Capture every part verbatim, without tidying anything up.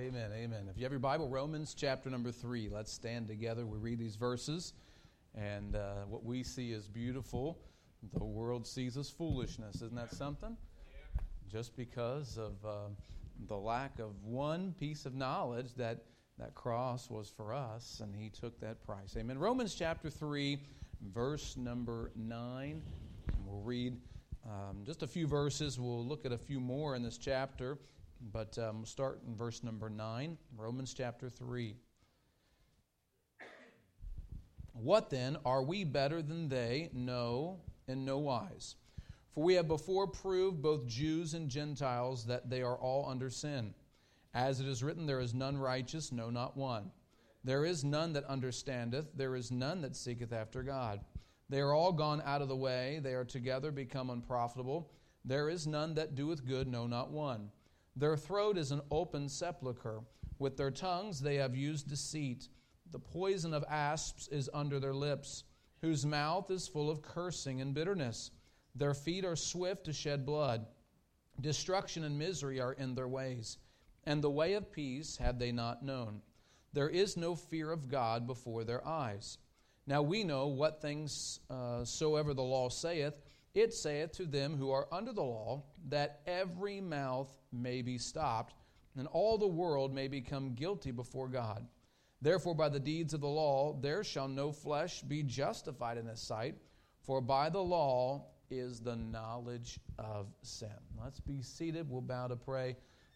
Amen, amen. If you have your Bible, Romans chapter number three. Let's stand together. We read these verses, and uh, what we see is beautiful. The world sees as foolishness. Isn't that something? Yeah. Just because of uh, the lack of one piece of knowledge that that cross was for us, and he took that price. Amen. Romans chapter three, verse number nine. And we'll read um, just a few verses. We'll look at a few more in this chapter. But um, we'll start in verse number nine, Romans chapter three. What then? Are we better than they? No, in no wise. For we have before proved, both Jews and Gentiles, that they are all under sin. As it is written, there is none righteous, no, not one. There is none that understandeth, there is none that seeketh after God. They are all gone out of the way, they are together become unprofitable. There is none that doeth good, no, not one. Their throat is an open sepulchre. With their tongues they have used deceit. The poison of asps is under their lips, whose mouth is full of cursing and bitterness. Their feet are swift to shed blood. Destruction and misery are in their ways, and the way of peace have they not known. There is no fear of God before their eyes. Now we know what things uh, soever the law saith, it saith to them who are under the law, that every mouth may be stopped, and all the world may become guilty before God. Therefore by the deeds of the law there shall no flesh be justified in his sight, for by the law is the knowledge of sin. Let's be seated. We'll bow to pray.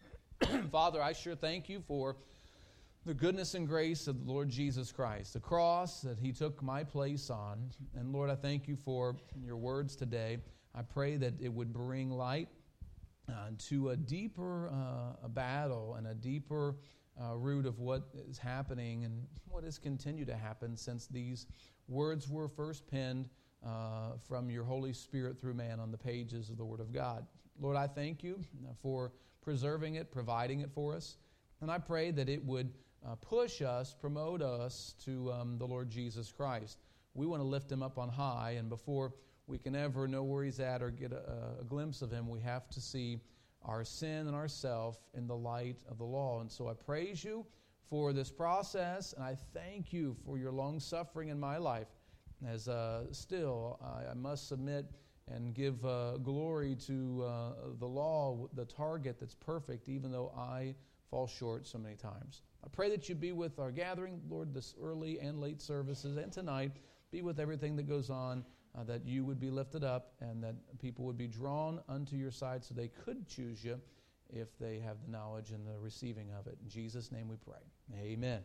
Father, I sure thank you for the goodness and grace of the Lord Jesus Christ, the cross that he took my place on. And Lord, I thank you for your words today. I pray that it would bring light uh, to a deeper uh, a battle and a deeper uh, root of what is happening and what has continued to happen since these words were first penned uh, from your Holy Spirit through man on the pages of the Word of God. Lord, I thank you for preserving it, providing it for us. And I pray that it would uh, push us, promote us to um, the Lord Jesus Christ. We want to lift him up on high, and before we can ever know where he's at or get a, a glimpse of him, we have to see our sin and ourself in the light of the law. And so I praise you for this process, and I thank you for your long suffering in my life, as uh, still I, I must submit and give uh, glory to uh, the law, the target that's perfect, even though I fall short so many times. I pray that you be with our gathering, Lord, this early and late services, and tonight, be with everything that goes on, uh, that you would be lifted up, and that people would be drawn unto your side so they could choose you if they have the knowledge and the receiving of it. In Jesus' name we pray. Amen. Amen.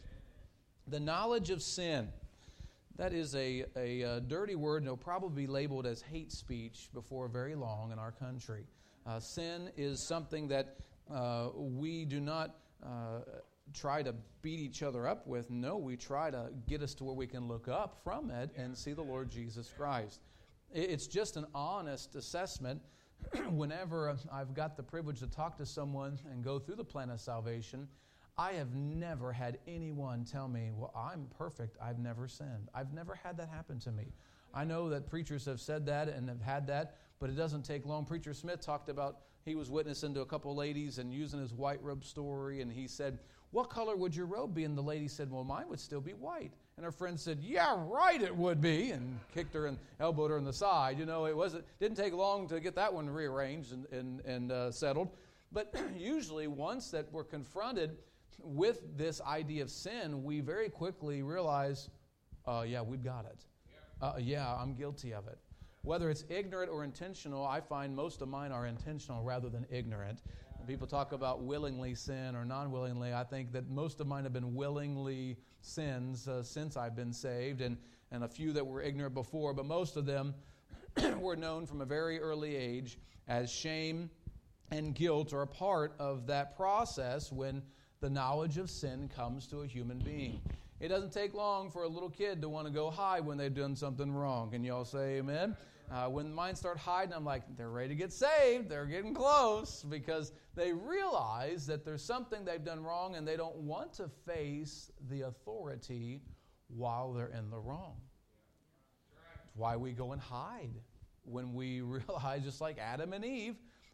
The knowledge of sin. That is a, a, a dirty word, and it'll probably be labeled as hate speech before very long in our country. Uh, sin is something that uh, we do not uh, try to beat each other up with. No, we try to get us to where we can look up from it and see the Lord Jesus Christ. It's just an honest assessment. Whenever I've got the privilege to talk to someone and go through the plan of salvation, I have never had anyone tell me, well, I'm perfect, I've never sinned. I've never had that happen to me. I know that preachers have said that and have had that, but it doesn't take long. Preacher Smith talked about, he was witnessing to a couple of ladies and using his white robe story, and he said, what color would your robe be? And the lady said, well, mine would still be white. And her friend said, yeah, right, it would be, and kicked her and elbowed her in the side. You know, it wasn't didn't take long to get that one rearranged and, and, and uh, settled. But usually once that we're confronted with this idea of sin, we very quickly realize, uh, yeah, we've got it. Uh, yeah, I'm guilty of it. Whether it's ignorant or intentional, I find most of mine are intentional rather than ignorant. When people talk about willingly sin or non-willingly, I think that most of mine have been willingly sins uh, since I've been saved, and, and a few that were ignorant before, but most of them were known from a very early age as shame and guilt are a part of that process when the knowledge of sin comes to a human being. It doesn't take long for a little kid to want to go hide when they've done something wrong. Can you all say amen? Uh, when mine start hiding, I'm like, they're ready to get saved. They're getting close because they realize that there's something they've done wrong and they don't want to face the authority while they're in the wrong. That's why we go and hide when we realize, just like Adam and Eve,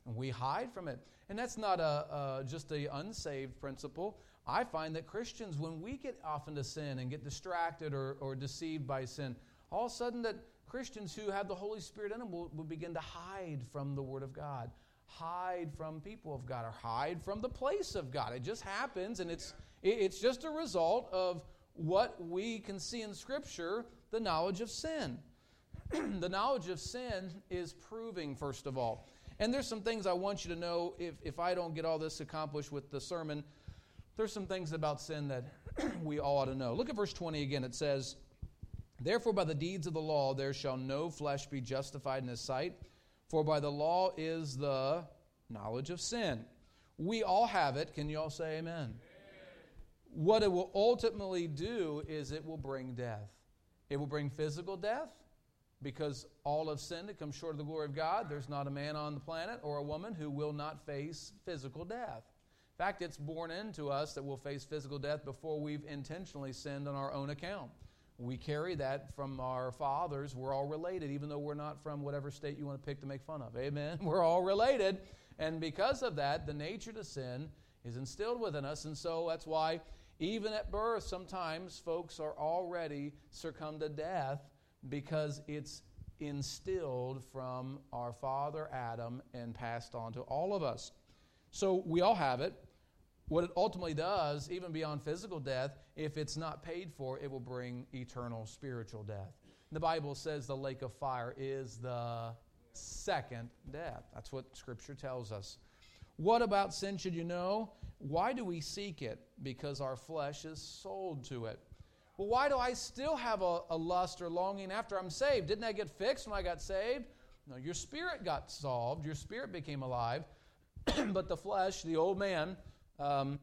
And we hide from it. And that's not a, a just a unsaved principle. I find that Christians, when we get off into sin and get distracted or, or deceived by sin, all of a sudden that Christians who have the Holy Spirit in them will, will begin to hide from the Word of God, hide from people of God, or hide from the place of God. It just happens, and it's it, it's just a result of what we can see in Scripture, the knowledge of sin. The knowledge of sin is proving, first of all. And there's some things I want you to know, if, if I don't get all this accomplished with the sermon, there's some things about sin that we all ought to know. Look at verse twenty again. It says, "Therefore by the deeds of the law there shall no flesh be justified in his sight, for by the law is the knowledge of sin." We all have it. Can you all say amen? Amen. What it will ultimately do is it will bring death. It will bring physical death, because all have sinned and come short of the glory of God. There's not a man on the planet or a woman who will not face physical death. In fact, it's born into us that we'll face physical death before we've intentionally sinned on our own account. We carry that from our fathers. We're all related, even though we're not from whatever state you want to pick to make fun of. Amen? We're all related. And because of that, the nature to sin is instilled within us. And so that's why even at birth, sometimes folks are already succumbed to death because it's instilled from our father Adam and passed on to all of us. So we all have it. What it ultimately does, even beyond physical death, if it's not paid for, it will bring eternal spiritual death. The Bible says the lake of fire is the second death. That's what Scripture tells us. What about sin should you know? Why do we seek it? Because our flesh is sold to it. Well, why do I still have a, a lust or longing after I'm saved? Didn't that get fixed when I got saved? No, your spirit got solved. Your spirit became alive. But the flesh, the old man, um,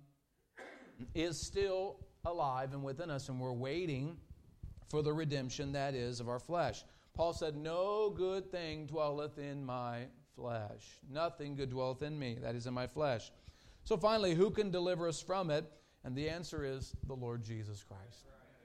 is still alive and within us, and we're waiting for the redemption that is of our flesh. Paul said, "No good thing dwelleth in my flesh. Nothing good dwelleth in me, that is in my flesh." So finally, who can deliver us from it? And the answer is the Lord Jesus Christ.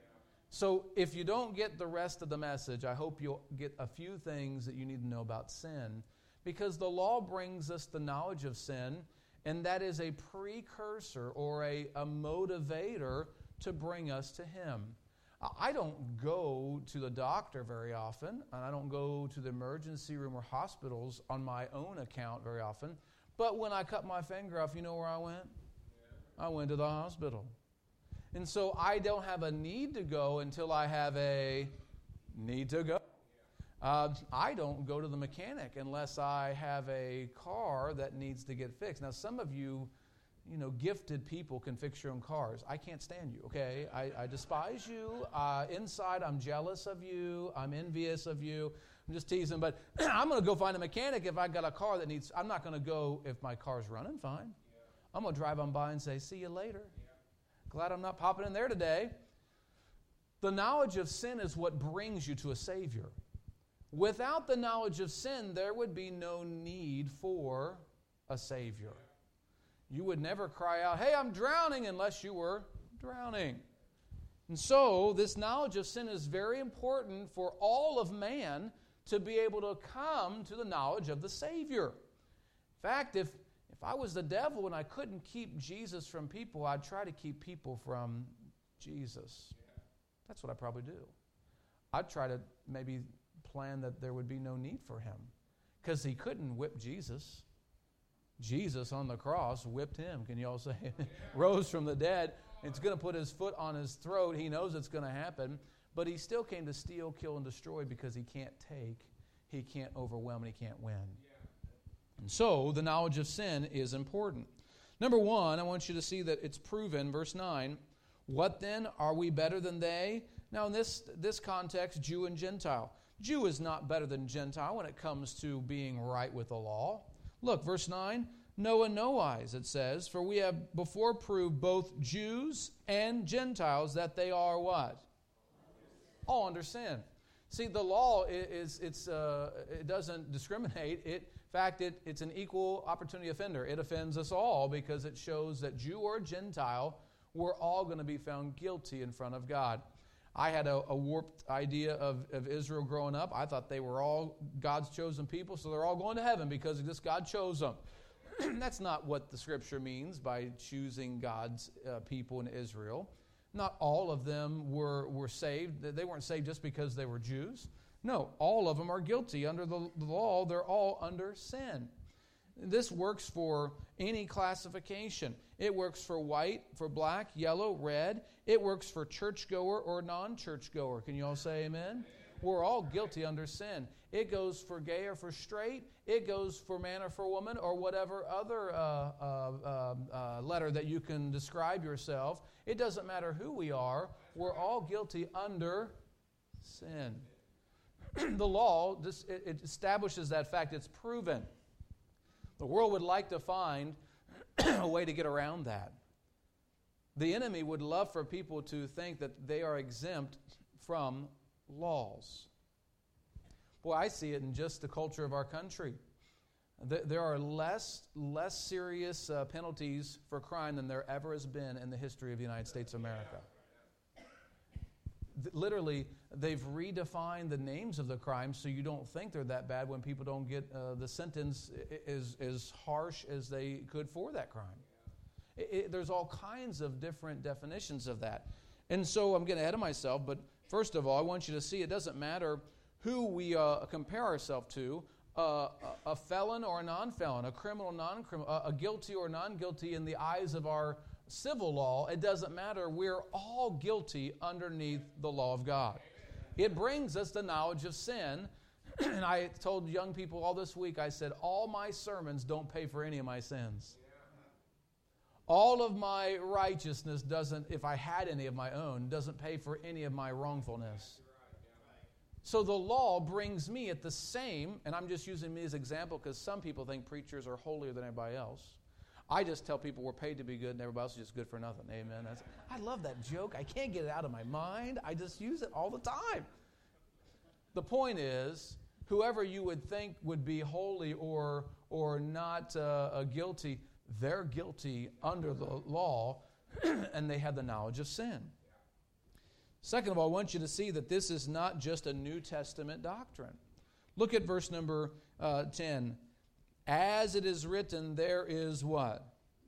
So if you don't get the rest of the message, I hope you'll get a few things that you need to know about sin. Because the law brings us the knowledge of sin, and that is a precursor or a, a motivator to bring us to Him. I don't go to the doctor very often, and I don't go to the emergency room or hospitals on my own account very often. But when I cut my finger off, you know where I went? Yeah. I went to the hospital. And so I don't have a need to go until I have a need to go. Uh, I don't go to the mechanic unless I have a car that needs to get fixed. Now, some of you, you know, gifted people can fix your own cars. I can't stand you, okay? I, I despise you. Uh, inside, I'm jealous of you. I'm envious of you. I'm just teasing, but I'm going to go find a mechanic if I got a car that needs, I'm not going to go if my car's running fine. Yeah. I'm going to drive on by and say, "See you later." Yeah. Glad I'm not popping in there today. The knowledge of sin is what brings you to a Savior. Without the knowledge of sin, there would be no need for a Savior. You would never cry out, "Hey, I'm drowning," unless you were drowning. And so, this knowledge of sin is very important for all of man to be able to come to the knowledge of the Savior. In fact, if, if I was the devil and I couldn't keep Jesus from people, I'd try to keep people from Jesus. That's what I'd probably do. I'd try to maybe plan that there would be no need for him, because he couldn't whip Jesus. Jesus on the cross whipped him. Can you all say? Rose from the dead. It's going to put his foot on his throat. He knows it's going to happen. But he still came to steal, kill, and destroy, because he can't take, he can't overwhelm, and he can't win. And so the knowledge of sin is important. Number one, I want you to see that it's proven. Verse nine, "What then? Are we better than they?" Now in this, this context, Jew and Gentile. Jew is not better than Gentile when it comes to being right with the law. Look, verse nine, "No, in no wise," it says, "for we have before proved both Jews and Gentiles that they are" what? All under sin. See, the law is, it's uh, it doesn't discriminate. It, in fact, it, it's an equal opportunity offender. It offends us all because it shows that Jew or Gentile, we're all going to be found guilty in front of God. I had a, a warped idea of, of Israel growing up. I thought they were all God's chosen people, so they're all going to heaven because this God chose them. That's not what the Scripture means by choosing God's uh, people in Israel. Not all of them were, were saved. They weren't saved just because they were Jews. No, all of them are guilty under the, the law. They're all under sin. This works for any classification. It works for white, for black, yellow, red. It works for churchgoer or non-churchgoer. Can you all say amen? We're all guilty under sin. It goes for gay or for straight. It goes for man or for woman or whatever other uh, uh, uh, uh, letter that you can describe yourself. It doesn't matter who we are. We're all guilty under sin. The law, this, it, it establishes that fact. It's proven. The world would like to find a way to get around that. The enemy would love for people to think that they are exempt from laws. Boy, I see it in just the culture of our country. There are less, less serious uh, penalties for crime than there ever has been in the history of the United States of America. Literally, they've redefined the names of the crimes so you don't think they're that bad when people don't get uh, the sentence as, as harsh as they could for that crime. It, it, there's all kinds of different definitions of that. And so I'm getting ahead of myself, but first of all, I want you to see it doesn't matter who we uh, compare ourselves to, uh, a, a felon or a non-felon, a criminal, non-criminal, a guilty or non-guilty in the eyes of our civil law. It doesn't matter. We're all guilty underneath the law of God. It brings us the knowledge of sin. And I told young people all this week, I said, all my sermons don't pay for any of my sins. All of my righteousness doesn't, if I had any of my own, doesn't pay for any of my wrongfulness. So the law brings me at the same, and I'm just using me as an example because some people think preachers are holier than everybody else. I just tell people we're paid to be good and everybody else is just good for nothing. Amen. That's, I love that joke. I can't get it out of my mind. I just use it all the time. The point is, whoever you would think would be holy or, or not uh, guilty, they're guilty under the law and they have the knowledge of sin. Second of all, I want you to see that this is not just a New Testament doctrine. Look at verse number uh, ten. As it is written, there is what?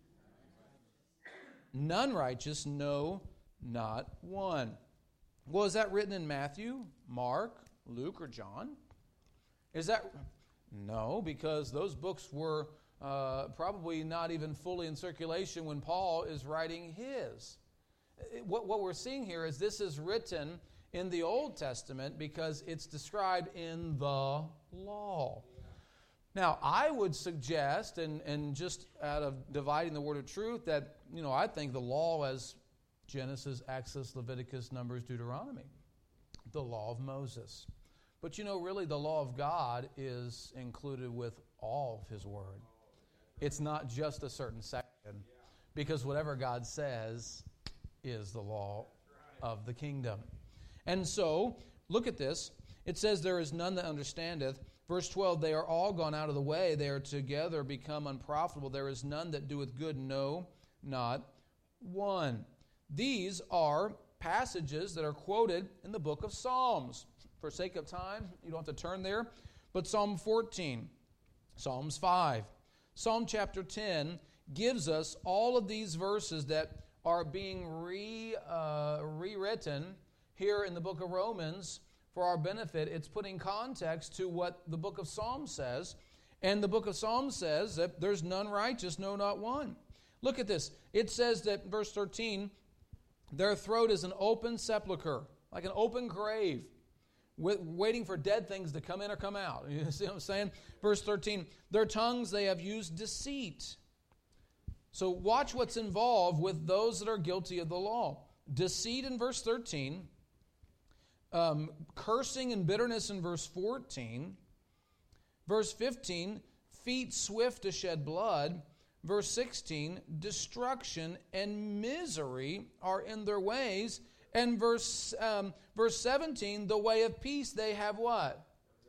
None righteous, no, not one. Well, is that written in Matthew, Mark, Luke, or John? Is that... No, because those books were uh, probably not even fully in circulation when Paul is writing his. What, what we're seeing here is this is written in the Old Testament because it's described in the law. Now, I would suggest, and, and just out of dividing the word of truth, that, you know, I think the law as Genesis, Exodus, Leviticus, Numbers, Deuteronomy, the law of Moses. But, you know, really the law of God is included with all of His Word. It's not just a certain section, because whatever God says is the law of the kingdom. And so, look at this. It says, there is none that understandeth. Verse twelve, they are all gone out of the way. They are together become unprofitable. There is none that doeth good, no, not one. These are passages that are quoted in the book of Psalms. For sake of time, you don't have to turn there. But Psalm fourteen, Psalms five, Psalm chapter ten gives us all of these verses that are being re, uh, rewritten here in the book of Romans for our benefit. It's putting context to what the book of Psalms says. And the book of Psalms says that there's none righteous, no, not one. Look at this. It says that, verse thirteen, their throat is an open sepulcher, like an open grave, waiting for dead things to come in or come out. You see what I'm saying? Verse thirteen, their tongues they have used deceit. So watch what's involved with those that are guilty of the law. Deceit in verse thirteen, um, cursing and bitterness in verse fourteen, verse fifteen, feet swift to shed blood, verse sixteen, destruction and misery are in their ways, and verse um, verse seventeen, the way of peace they have what?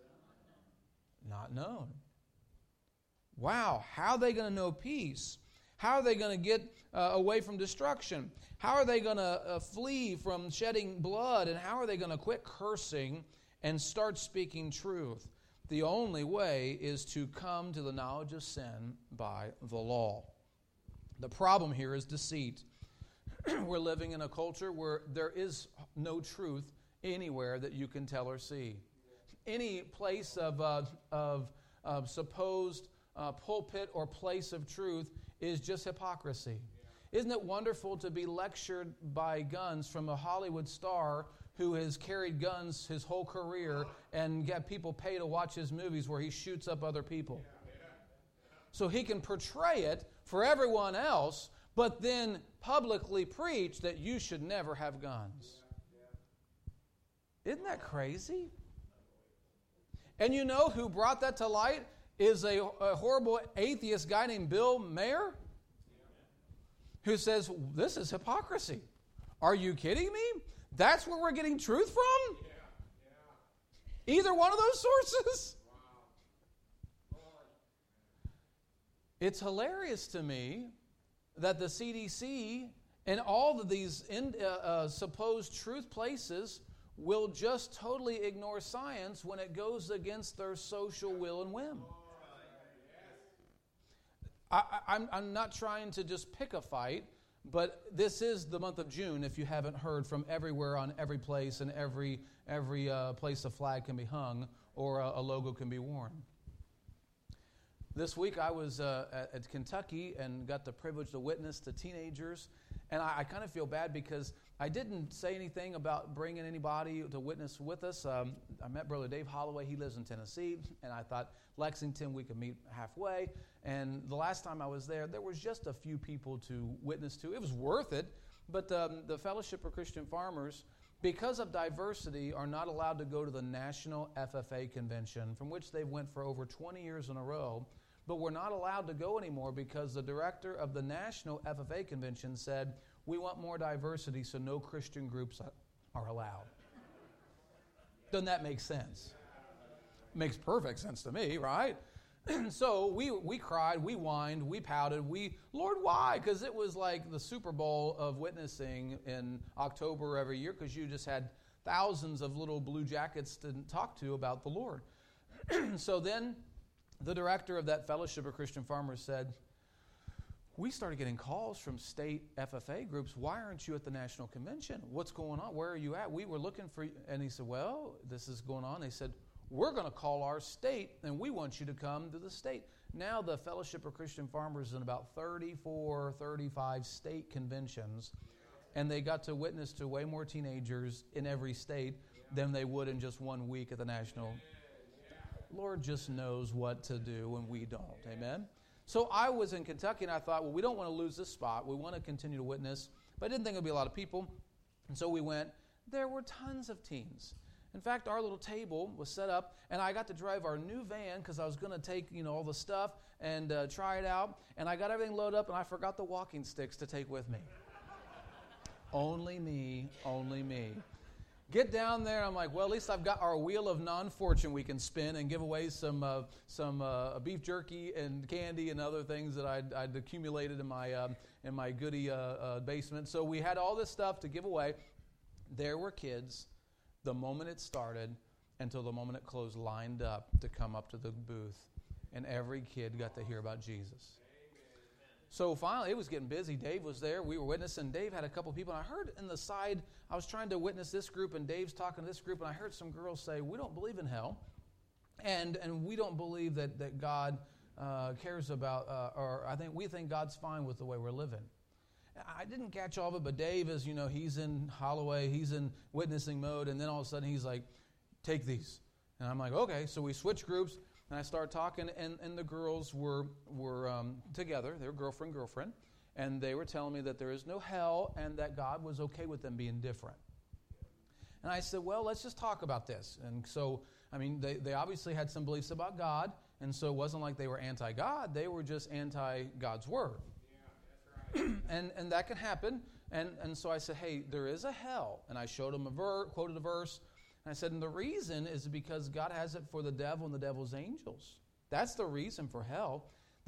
Not known. Wow, how are they going to know peace? How are they going to get uh, away from destruction? How are they going to uh, flee from shedding blood? And how are they going to quit cursing and start speaking truth? The only way is to come to the knowledge of sin by the law. The problem here is deceit. We're living in a culture where there is no truth anywhere that you can tell or see. Any place of, uh, of, of supposed uh, pulpit or place of truth is just hypocrisy. Yeah. Isn't it wonderful to be lectured by guns from a Hollywood star who has carried guns his whole career and got people pay to watch his movies where he shoots up other people? Yeah. Yeah. So he can portray it for everyone else, but then publicly preach that you should never have guns. Isn't that crazy? And you know who brought that to light is a, a horrible atheist guy named Bill Maher, who says, this is hypocrisy. Are you kidding me? That's where we're getting truth from? Yeah, yeah. Either one of those sources? Wow. It's hilarious to me that the C D C and all of these in, uh, uh, supposed truth places will just totally ignore science when it goes against their social will and whim. I, I'm, I'm not trying to just pick a fight, but this is the month of June, if you haven't heard, from everywhere on every place and every every uh, place a flag can be hung or a, a logo can be worn. This week I was uh, at, at Kentucky and got the privilege to witness to teenagers, and I, I kind of feel bad because I didn't say anything about bringing anybody to witness with us. Um, I met Brother Dave Holloway. He lives in Tennessee, and I thought Lexington, we could meet halfway. And the last time I was there, there was just a few people to witness to. It was worth it, but um, the Fellowship of Christian Farmers, because of diversity, are not allowed to go to the National F F A Convention, from which they went for over twenty years in a row. But we're not allowed to go anymore because the director of the National F F A Convention said, we want more diversity, so no Christian groups are allowed. Doesn't that make sense? Makes perfect sense to me, right? So we we cried, we whined, we pouted, we, Lord, why? Because it was like the Super Bowl of witnessing in October every year, because you just had thousands of little blue jackets to talk to about the Lord. So then the director of that Fellowship of Christian Farmers said, we started getting calls from state F F A groups. Why aren't you at the national convention? What's going on? Where are you at? We were looking for you. And he said, well, this is going on. They said, we're going to call our state, and we want you to come to the state. Now the Fellowship of Christian Farmers is in about thirty-four, thirty-five state conventions, and they got to witness to way more teenagers in every state than they would in just one week at the national. Lord just knows what to do when we don't. Amen? So I was in Kentucky, and I thought, well, we don't want to lose this spot. We want to continue to witness. But I didn't think it would be a lot of people. And so we went. There were tons of teens. In fact, our little table was set up, and I got to drive our new van because I was going to take, you know, all the stuff and uh, try it out. And I got everything loaded up, and I forgot the walking sticks to take with me. Only me, only me. Get down there, I'm like, well, at least I've got our wheel of non-fortune we can spin and give away some uh, some uh, beef jerky and candy and other things that I'd, I'd accumulated in my um, in my goodie uh, uh, basement. So we had all this stuff to give away. There were kids, the moment it started until the moment it closed, lined up to come up to the booth, and every kid got to hear about Jesus. So finally, it was getting busy. Dave was there. We were witnessing. Dave had a couple people. And I heard in the side, I was trying to witness this group, and Dave's talking to this group, and I heard some girls say, we don't believe in hell, and and we don't believe that, that God uh, cares about, uh, or I think we think God's fine with the way we're living. I didn't catch all of it, but Dave is, you know, he's in Holloway. He's in witnessing mode, and then all of a sudden he's like, take these. And I'm like, okay. So we switch groups. And I started talking, and, and the girls were were um, together. They were girlfriend, girlfriend. And they were telling me that there is no hell and that God was okay with them being different. And I said, well, let's just talk about this. And so, I mean, they, they obviously had some beliefs about God. And so it wasn't like they were anti-God. They were just anti-God's word. Yeah, that's right. and and that can happen. And, and so I said, hey, there is a hell. And I showed them a verse, quoted a verse. And I said, and the reason is because God has it for the devil and the devil's angels. That's the reason for hell.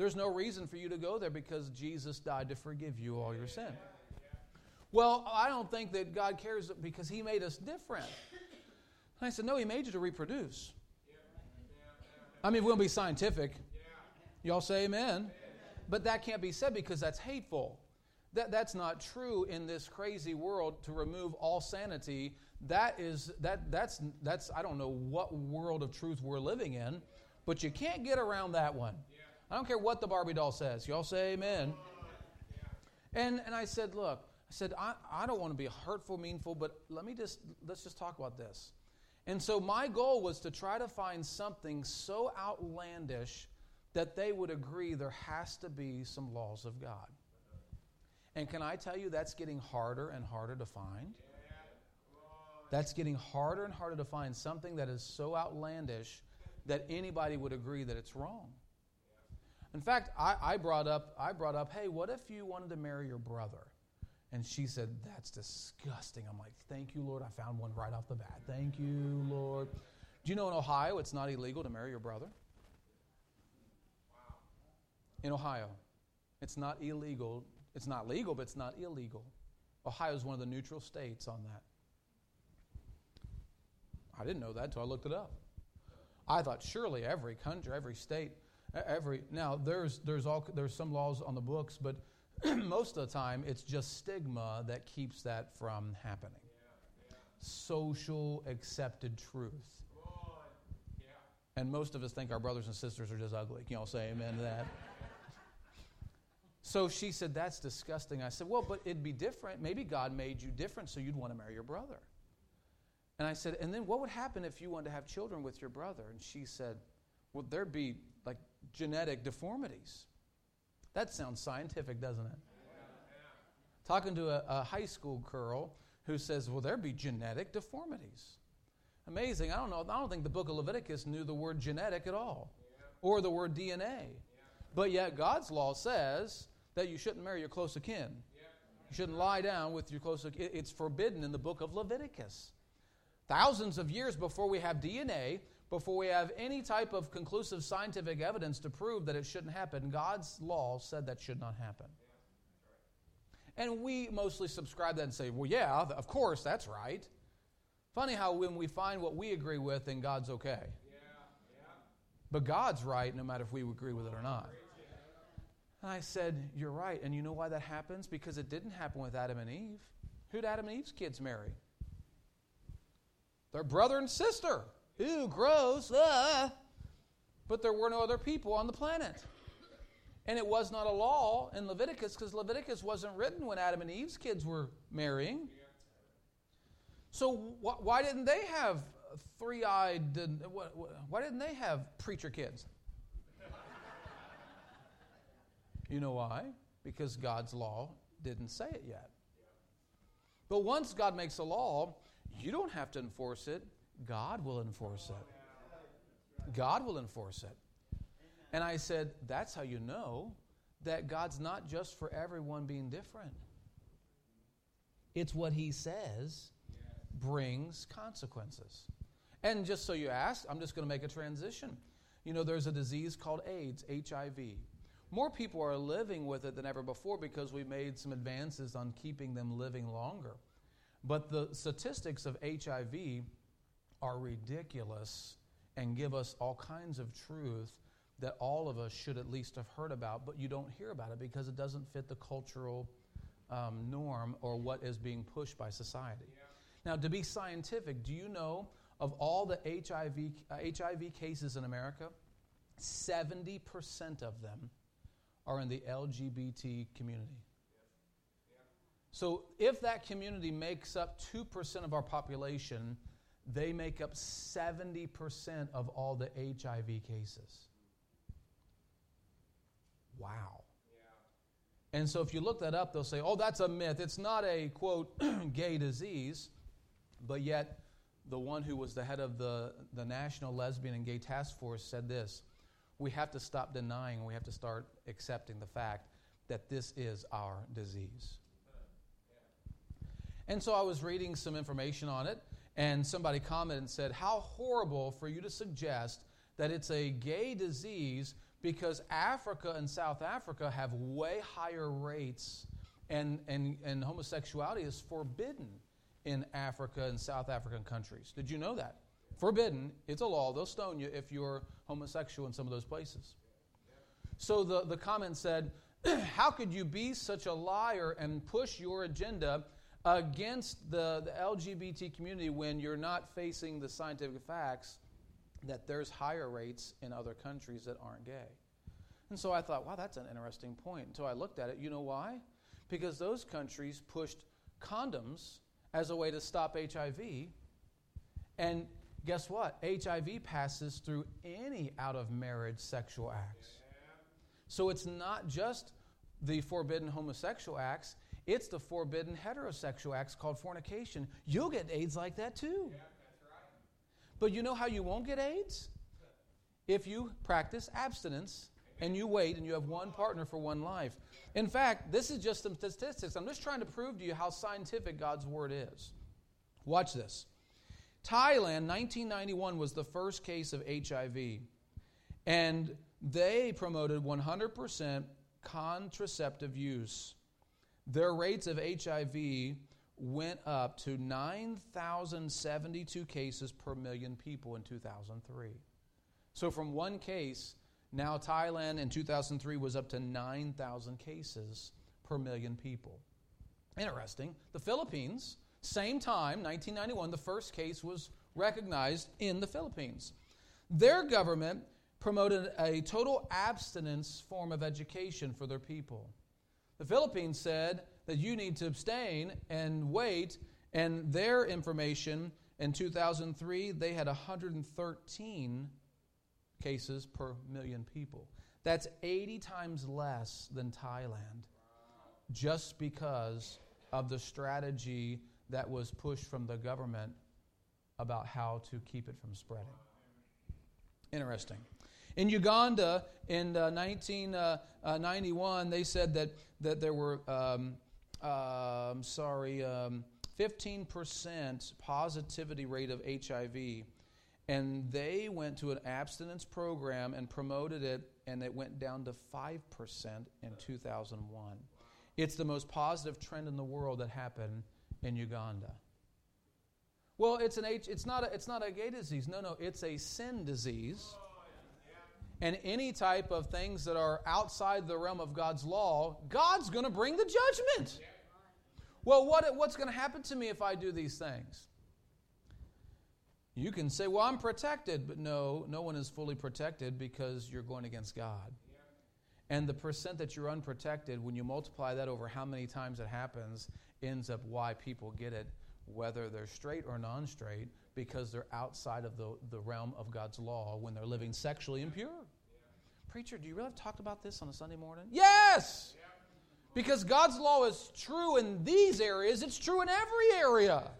There's no reason for you to go there because Jesus died to forgive you all your sin. Well, I don't think that God cares because he made us different. And I said, no, he made you to reproduce. I mean, if we want to be scientific, y'all say amen. But that can't be said because that's hateful. That, that's not true in this crazy world to remove all sanity. That is, that, that's, that's, I don't know what world of truth we're living in, but you can't get around that one. I don't care what the Barbie doll says. Y'all say amen. And, and I said, look, I said, I, I don't want to be hurtful, meanful, but let me just, let's just talk about this. And so my goal was to try to find something so outlandish that they would agree there has to be some laws of God. And can I tell you that's getting harder and harder to find? That's getting harder and harder to find something that is so outlandish that anybody would agree that it's wrong. In fact, I, I brought up, I brought up, hey, what if you wanted to marry your brother? And she said, that's disgusting. I'm like, thank you, Lord. I found one right off the bat. Thank you, Lord. Do you know in Ohio it's not illegal to marry your brother? Wow. In Ohio, it's not illegal. It's not legal, but it's not illegal. Ohio is one of the neutral states on that. I didn't know that until I looked it up. I thought surely every country, every state, every now there's there's all there's some laws on the books, but most of the time it's just stigma that keeps that from happening. Yeah, yeah. Social accepted truth. Yeah. And most of us think our brothers and sisters are just ugly. Can y'all say amen to that? So she said, that's disgusting. I said, well, but it'd be different. Maybe God made you different so you'd want to marry your brother. And I said, and then what would happen if you wanted to have children with your brother? And she said, well, there'd be like genetic deformities. That sounds scientific, doesn't it? Yeah, yeah. Talking to a, a high school girl who says, well, there'd be genetic deformities. Amazing. I don't know. I don't think the book of Leviticus knew the word genetic at all, yeah. or the word D N A. Yeah. But yet God's law says that you shouldn't marry your close of kin. Yeah. You shouldn't lie down with your close of kin. It's forbidden in the book of Leviticus. Thousands of years before we have D N A, before we have any type of conclusive scientific evidence to prove that it shouldn't happen, God's law said that should not happen. And we mostly subscribe to that and say, well, yeah, of course, that's right. Funny how when we find what we agree with, then God's okay. But God's right no matter if we agree with it or not. And I said, you're right. And you know why that happens? Because it didn't happen with Adam and Eve. Who'd Adam and Eve's kids marry? Their brother and sister. Ew, gross. Ah. But there were no other people on the planet. And it was not a law in Leviticus because Leviticus wasn't written when Adam and Eve's kids were marrying. So wh- why didn't they have three-eyed, uh, wh- why didn't they have preacher kids? You know why? Because God's law didn't say it yet. But once God makes a law, you don't have to enforce it. God will enforce it. God will enforce it. And I said, that's how you know that God's not just for everyone being different. It's what he says brings consequences. And just so you ask, I'm just going to make a transition. You know, there's a disease called AIDS, H I V. More people are living with it than ever before because we made some advances on keeping them living longer. But the statistics of H I V are ridiculous and give us all kinds of truth that all of us should at least have heard about, but you don't hear about it because it doesn't fit the cultural um, norm or what is being pushed by society. Yeah. Now, to be scientific, do you know of all the H I V, uh, H I V cases in America, seventy percent of them are in the L G B T community? So if that community makes up two percent of our population, they make up seventy percent of all the H I V cases. Wow. Yeah. And so if you look that up, they'll say, oh, that's a myth. It's not a, quote, gay disease. But yet, the one who was the head of the, the National Lesbian and Gay Task Force said this: we have to stop denying, we have to start accepting the fact that this is our disease. And so I was reading some information on it, and somebody commented and said, how horrible for you to suggest that it's a gay disease, because Africa and South Africa have way higher rates, and, and, and homosexuality is forbidden in Africa and South African countries. Did you know that? Forbidden. It's a law. They'll stone you if you're homosexual in some of those places. So the, the comment said, how could you be such a liar and push your agenda against the, the L G B T community when you're not facing the scientific facts that there's higher rates in other countries that aren't gay? And so I thought, wow, that's an interesting point. Until I looked at it. You know why? Because those countries pushed condoms as a way to stop H I V. And guess what? H I V passes through any out-of-marriage sexual acts. So it's not just the forbidden homosexual acts, it's the forbidden heterosexual acts called fornication. You'll get AIDS like that too. Yeah, that's right. But you know how you won't get AIDS? If you practice abstinence and you wait and you have one partner for one life. In fact, this is just some statistics. I'm just trying to prove to you how scientific God's Word is. Watch this. Thailand, nineteen ninety-one, was the first case of H I V. And they promoted one hundred percent contraceptive use. Their rates of H I V went up to nine thousand seventy-two cases per million people in two thousand three. So from one case, now Thailand in two thousand three was up to nine thousand cases per million people. Interesting. The Philippines, same time, nineteen ninety-one, the first case was recognized in the Philippines. Their government promoted a total abstinence form of education for their people. The Philippines said that you need to abstain and wait, and their information in two thousand three, they had one hundred thirteen cases per million people. That's eighty times less than Thailand, just because of the strategy that was pushed from the government about how to keep it from spreading. Interesting. In Uganda, in uh, nineteen ninety-one, they said that, that there were, um, uh, I'm sorry, um, fifteen percent positivity rate of H I V. And they went to an abstinence program and promoted it, and it went down to five percent in two thousand one. It's the most positive trend in the world that happened in Uganda. Well, it's an H, it's not a, it's not a gay disease. No, no, it's a sin disease. And any type of things that are outside the realm of God's law, God's going to bring the judgment. Well, what, what's going to happen to me if I do these things? You can say, well, I'm protected. But no, no one is fully protected because you're going against God. And the percent that you're unprotected, when you multiply that over how many times it happens, ends up why people get it, whether they're straight or non-straight, because they're outside of the, the realm of God's law when they're living sexually impure. Yeah. Preacher, do you really have to talk about this on a Sunday morning? Yes! Yeah. Because God's law is true in these areas. It's true in every area. Right.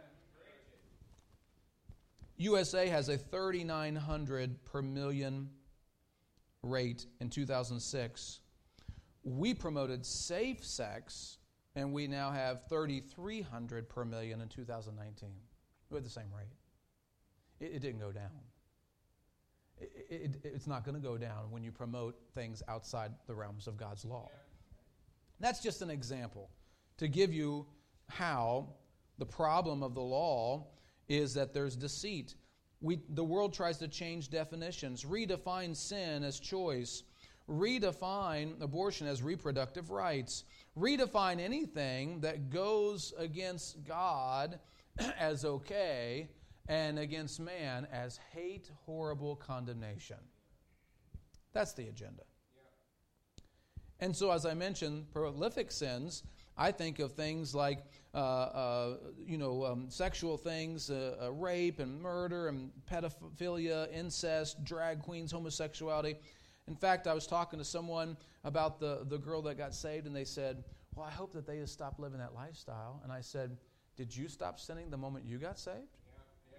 U S A has a thirty-nine hundred per million rate in two thousand six. We promoted safe sex, and we now have thirty-three hundred per million in two thousand nineteen. We had the same rate. It, it didn't go down. It, it, it's not going to go down when you promote things outside the realms of God's law. That's just an example to give you how the problem of the law is that there's deceit. We, the world tries to change definitions, redefine sin as choice, redefine abortion as reproductive rights, redefine anything that goes against God as okay and against man as hate, horrible condemnation. That's the agenda. And so, as I mentioned, prolific sins, I think of things like, uh, uh, you know, um, sexual things, uh, uh, rape and murder and pedophilia, incest, drag queens, homosexuality. In fact, I was talking to someone about the, the girl that got saved, and they said, well, I hope that they just stop living that lifestyle. And I said, did you stop sinning the moment you got saved? Yeah, yeah.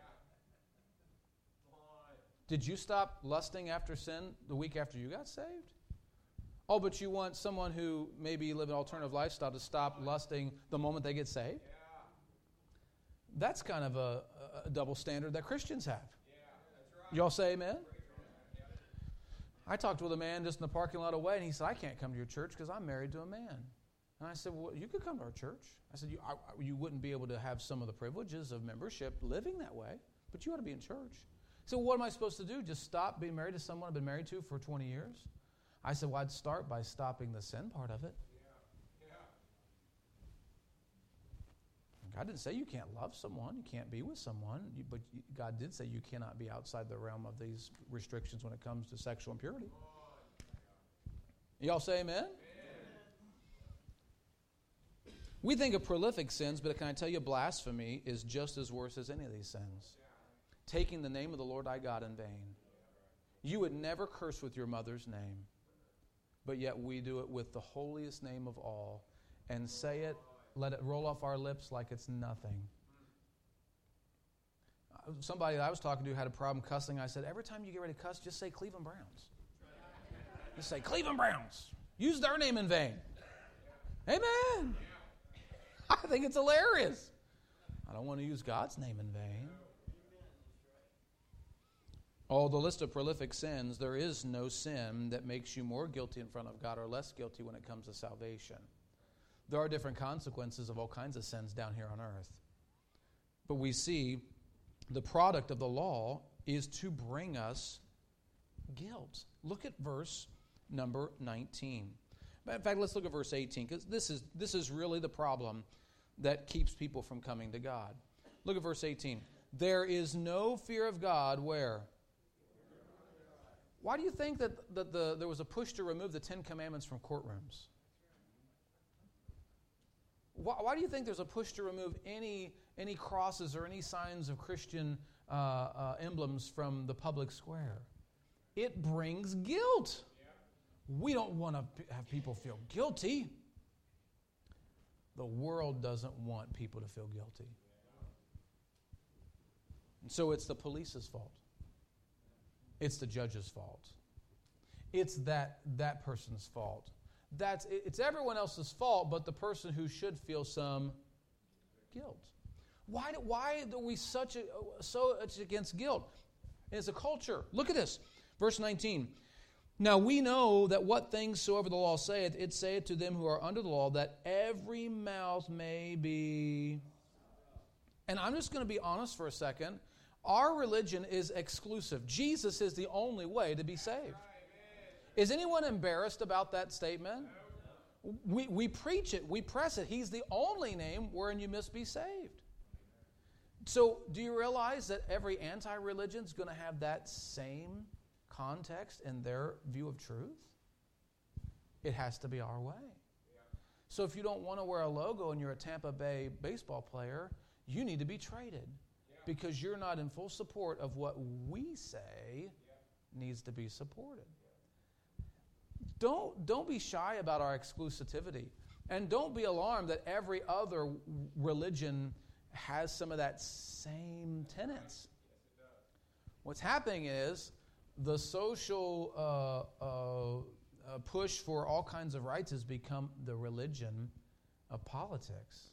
Did you stop lusting after sin the week after you got saved? Oh, but you want someone who maybe live an alternative lifestyle to stop lusting the moment they get saved? Yeah. That's kind of a, a double standard that Christians have. Yeah, that's right. Y'all say amen? I talked with a man just in the parking lot away, and he said, I can't come to your church because I'm married to a man. And I said, well, you could come to our church. I said, you, I, you wouldn't be able to have some of the privileges of membership living that way, but you ought to be in church. So what am I supposed to do? Just stop being married to someone I've been married to for twenty years? I said, well, I'd start by stopping the sin part of it. Yeah. Yeah. God didn't say you can't love someone, you can't be with someone, you, but you, God did say you cannot be outside the realm of these restrictions when it comes to sexual impurity. Y'all say amen? Amen? We think of prolific sins, but can I tell you, blasphemy is just as worse as any of these sins. Taking the name of the Lord thy God in vain. You would never curse with your mother's name, but yet we do it with the holiest name of all and say it, let it roll off our lips like it's nothing. Somebody that I was talking to had a problem cussing. I said, every time you get ready to cuss, just say Cleveland Browns. Just say Cleveland Browns. Use their name in vain. Amen. I think it's hilarious. I don't want to use God's name in vain. Oh, the list of prolific sins, there is no sin that makes you more guilty in front of God or less guilty when it comes to salvation. There are different consequences of all kinds of sins down here on earth. But we see the product of the law is to bring us guilt. Look at verse number nineteen. In fact, let's look at verse eighteen, because this is, this is really the problem that keeps people from coming to God. Look at verse eighteen. There is no fear of God where? Why do you think that, that the, there was a push to remove the Ten Commandments from courtrooms? Why, why do you think there's a push to remove any, any crosses or any signs of Christian uh, uh, emblems from the public square? It brings guilt. We don't want to have people feel guilty. The world doesn't want people to feel guilty. And so it's the police's fault. It's the judge's fault. It's that that person's fault. That's it's everyone else's fault, but the person who should feel some guilt. Why do, why are we such a, so much against guilt? It's a culture. Look at this, verse nineteen. Now we know that what things soever the law saith, it saith to them who are under the law, that every mouth may be. And I'm just going to be honest for a second. Our religion is exclusive. Jesus is the only way to be saved. Is anyone embarrassed about that statement? We, we preach it. We press it. He's the only name wherein you must be saved. So do you realize that every anti-religion is going to have that same context in their view of truth? It has to be our way. So if you don't want to wear a logo and you're a Tampa Bay baseball player, you need to be traded. Because you're not in full support of what we say needs to be supported. Don't, don't be shy about our exclusivity. And don't be alarmed that every other religion has some of that same tenets. What's happening is the social uh, uh, uh, push for all kinds of rights has become the religion of politics.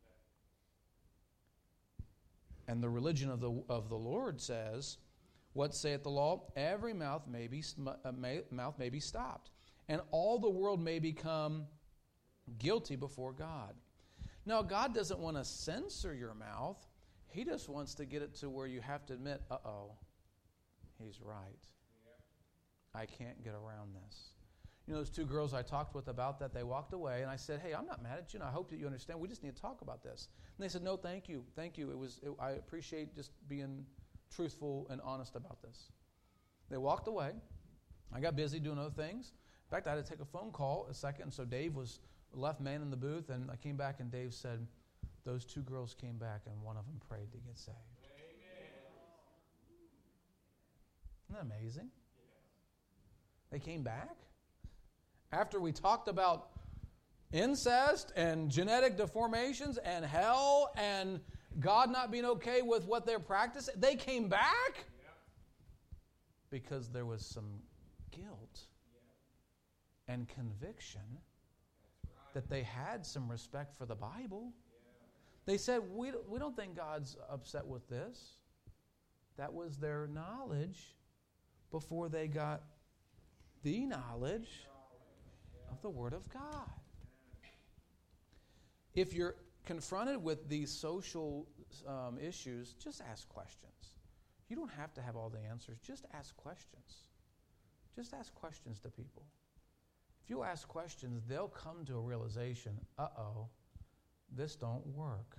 And the religion of the of the Lord says, what saith the law? Every mouth may be uh, may, mouth may be stopped, and all the world may become guilty before God. Now, God doesn't want to censor your mouth. He just wants to get it to where you have to admit, uh-oh, he's right. I can't get around this. You know, those two girls I talked with about that, they walked away, and I said, hey, I'm not mad at you, and I hope that you understand. We just need to talk about this. And they said, no, thank you. Thank you. It was. It, I appreciate just being truthful and honest about this. They walked away. I got busy doing other things. In fact, I had to take a phone call a second, so Dave was left man in the booth, and I came back, and Dave said, those two girls came back, and one of them prayed to get saved. Amen. Isn't that amazing? They came back? After we talked about incest and genetic deformations and hell and God not being okay with what they're practicing, they came back because there was some guilt and conviction that they had some respect for the Bible. They said, we, we don't think God's upset with this. That was their knowledge before they got the knowledge of the Word of God. If you're confronted with these social um, issues, just ask questions. You don't have to have all the answers. Just ask questions. Just ask questions to people. If you ask questions, they'll come to a realization, uh-oh, this don't work.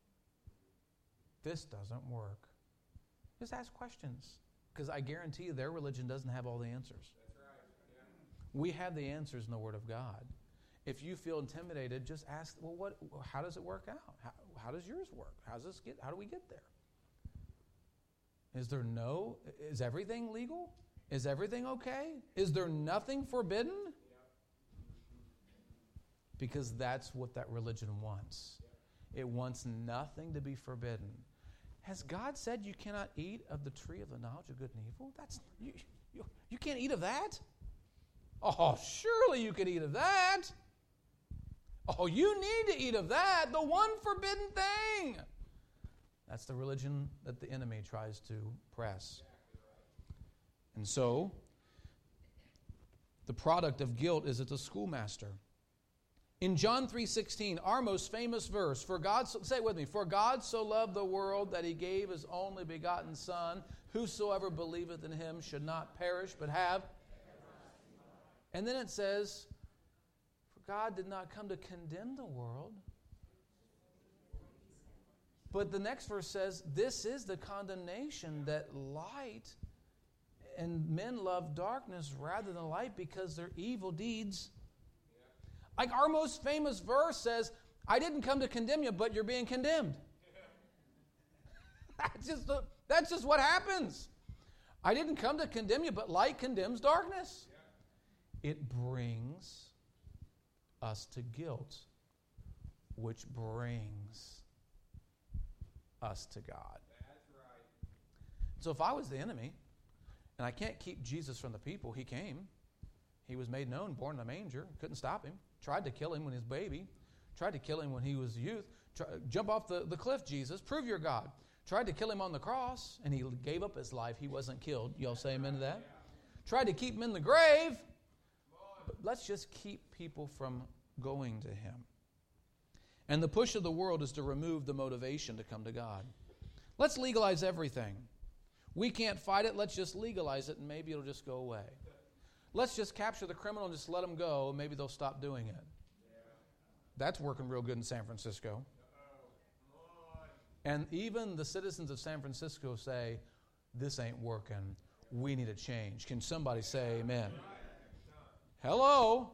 This doesn't work. Just ask questions, because I guarantee you their religion doesn't have all the answers. That's right. Yeah. We have the answers in the Word of God. If you feel intimidated, just ask, well, what? How does it work out? How, how does yours work? How does this get? How do we get there? Is there no? Is everything legal? Is everything okay? Is there nothing forbidden? Because that's what that religion wants. It wants nothing to be forbidden. Has God said you cannot eat of the tree of the knowledge of good and evil? That's you, you, you can't eat of that? Oh, surely you can eat of that. Oh, you need to eat of that, the one forbidden thing. That's the religion that the enemy tries to press. And so, the product of guilt is it's a schoolmaster. In John three sixteen, our most famous verse, for God, say it with me, for God so loved the world that he gave his only begotten Son, whosoever believeth in him should not perish but have. And then it says, for God did not come to condemn the world. But the next verse says, this is the condemnation that light and men love darkness rather than light because their evil deeds. Like our most famous verse says, I didn't come to condemn you, but you're being condemned. That's just, the, that's just what happens. I didn't come to condemn you, but light condemns darkness. It brings us to guilt, which brings us to God. That's right. So if I was the enemy, and I can't keep Jesus from the people, he came. He was made known, born in a manger, couldn't stop him. Tried to kill him when he was a baby. Tried to kill him when he was a youth. Try, jump off the, the cliff, Jesus. Prove you're God. Tried to kill him on the cross, and he gave up his life. He wasn't killed. Y'all say amen to that? Tried to keep him in the grave. But let's just keep people from going to him. And the push of the world is to remove the motivation to come to God. Let's legalize everything. We can't fight it. Let's just legalize it, and maybe it'll just go away. Let's just capture the criminal and just let them go, and maybe they'll stop doing it. That's working real good in San Francisco. And even the citizens of San Francisco say, this ain't working. We need a change. Can somebody say amen? Hello?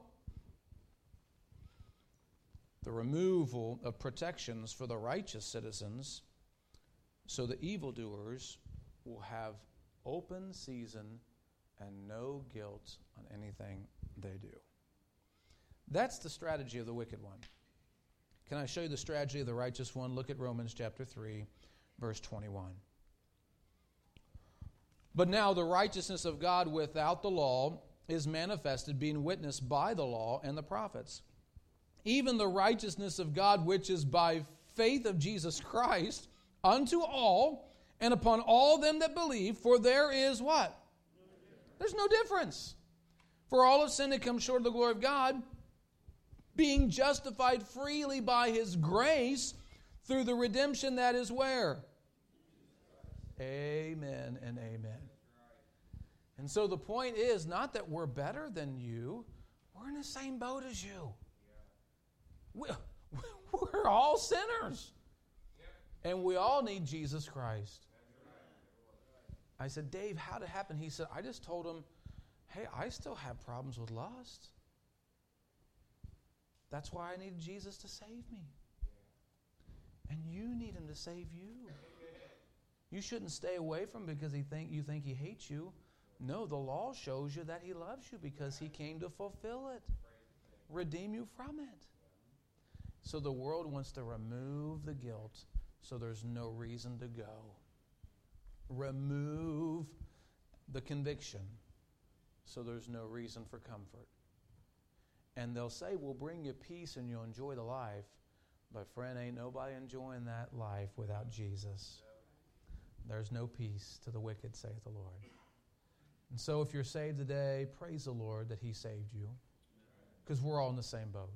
The removal of protections for the righteous citizens so the evildoers will have open season and no guilt on anything they do. That's the strategy of the wicked one. Can I show you the strategy of the righteous one? Look at Romans chapter three, verse twenty-one. But now the righteousness of God without the law is manifested, being witnessed by the law and the prophets. Even the righteousness of God, which is by faith of Jesus Christ, unto all, and upon all them that believe, for there is what? There's no difference. For all have sinned and come short of the glory of God, being justified freely by his grace through the redemption that is where? Amen and amen. And so the point is not that we're better than you. We're in the same boat as you. We, we're all sinners. And we all need Jesus Christ. I said, Dave, how'd it happen? He said, I just told him, hey, I still have problems with lust. That's why I needed Jesus to save me. And you need him to save you. You shouldn't stay away from him because he think, you think he hates you. No, the law shows you that he loves you because he came to fulfill it. Redeem you from it. So the world wants to remove the guilt so there's no reason to go. Remove the conviction so there's no reason for comfort. And they'll say, we'll bring you peace and you'll enjoy the life. But friend, ain't nobody enjoying that life without Jesus. There's no peace to the wicked, saith the Lord. And so if you're saved today, praise the Lord that he saved you, because we're all in the same boat.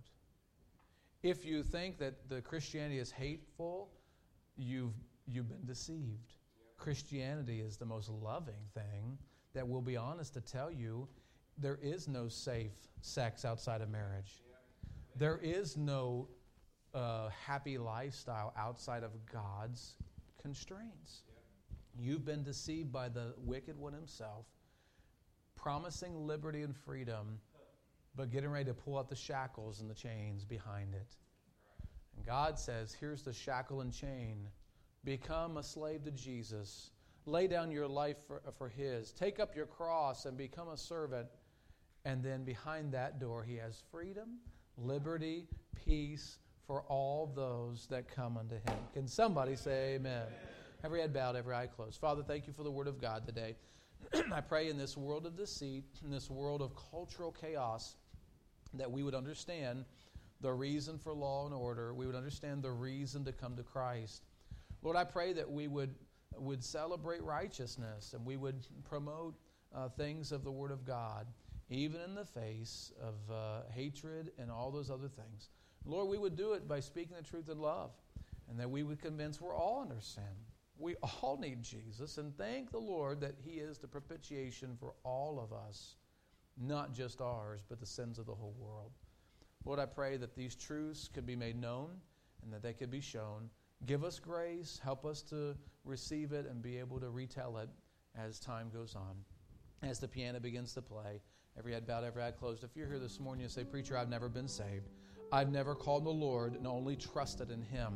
If you think that the Christianity is hateful, you've you've been deceived. Christianity is the most loving thing that will be honest to tell you there is no safe sex outside of marriage. There is no uh, happy lifestyle outside of God's constraints. You've been deceived by the wicked one himself, promising liberty and freedom, but getting ready to pull out the shackles and the chains behind it. And God says, here's the shackle and chain. Become a slave to Jesus. Lay down your life for, for his. Take up your cross and become a servant. And then behind that door, he has freedom, liberty, peace for all those that come unto him. Can somebody say amen? Every head bowed, every eye closed. Father, thank you for the word of God today. I pray in this world of deceit, in this world of cultural chaos, that we would understand the reason for law and order. We would understand the reason to come to Christ. Lord, I pray that we would, would celebrate righteousness and we would promote uh, things of the Word of God, even in the face of uh, hatred and all those other things. Lord, we would do it by speaking the truth in love, and that we would convince we're all under sin. We all need Jesus, and thank the Lord that he is the propitiation for all of us, not just ours, but the sins of the whole world. Lord, I pray that these truths could be made known and that they could be shown. Give us grace. Help us to receive it and be able to retell it as time goes on. As the piano begins to play, every head bowed, every eye closed. If you're here this morning and say, preacher, I've never been saved. I've never called the Lord and only trusted in him.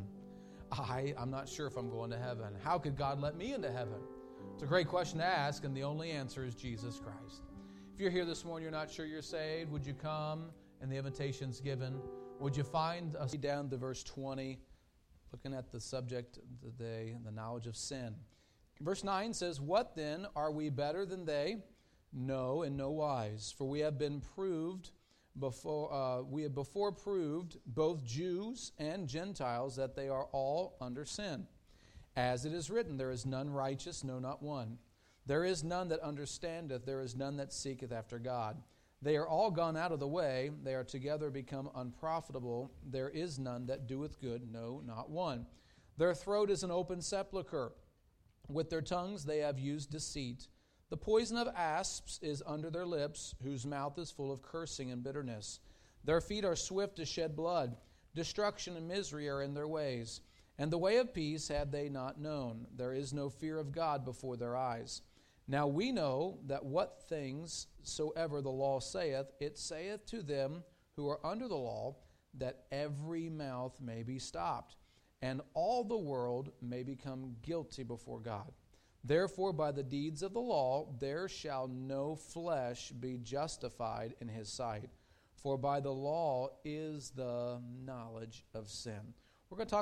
I, I'm not sure if I'm going to heaven. How could God let me into heaven? It's a great question to ask, and the only answer is Jesus Christ. If you're here this morning, you're not sure you're saved, would you come? And the invitation's given. Would you find us down to verse twenty, looking at the subject of today, the knowledge of sin. Verse nine says, what then, are we better than they? No, in no wise. For we have been proved Before uh, we have before proved, both Jews and Gentiles, that they are all under sin. As it is written, there is none righteous, no, not one. There is none that understandeth, there is none that seeketh after God. They are all gone out of the way, they are together become unprofitable. There is none that doeth good, no, not one. Their throat is an open sepulchre. With their tongues they have used deceit. The poison of asps is under their lips, whose mouth is full of cursing and bitterness. Their feet are swift to shed blood. Destruction and misery are in their ways. And the way of peace have they not known. There is no fear of God before their eyes. Now we know that what things soever the law saith, it saith to them who are under the law, that every mouth may be stopped, and all the world may become guilty before God. Therefore, by the deeds of the law, there shall no flesh be justified in his sight. For by the law is the knowledge of sin. We're going to talk